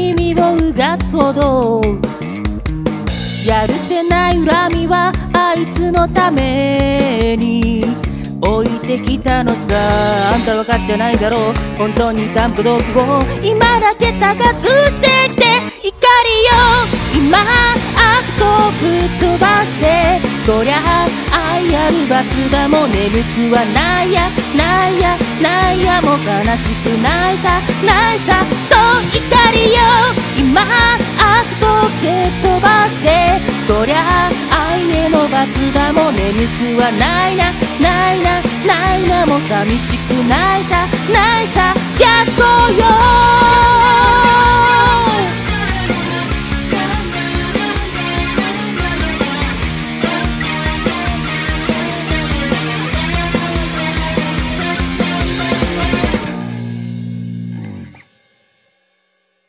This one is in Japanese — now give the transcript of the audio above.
君をうがつほどやるせない恨みはあいつのために置いてきたのさ。あんた分かっちゃないだろう、本当に担保道具を今だけ多発してきて、怒りよ今悪をぶっ飛ばして、そりゃ愛ある罰だもん、眠くはないやないやないや、もう悲しくないさないさ、そう怒りよ今悪を蹴っ飛ばして、そりゃ愛への罰だもん、眠くはないなないなないな、もう寂しくないさないさ、逆光よ